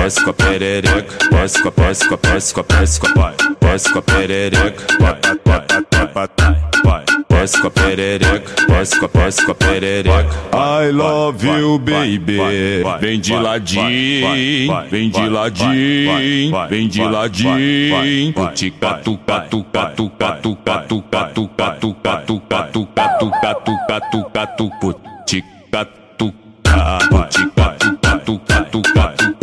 desce com a perereca, desce com a vai, desce com a perereca, vai, desce com a perereca, desce com a perereca. I love you, baby. Vem de ladinho, vem de ladinho, vem de ladinho. Puti catu catu catu catu catu catu catu catu catu catu catu catu catu puti catu catu catu catu catu catu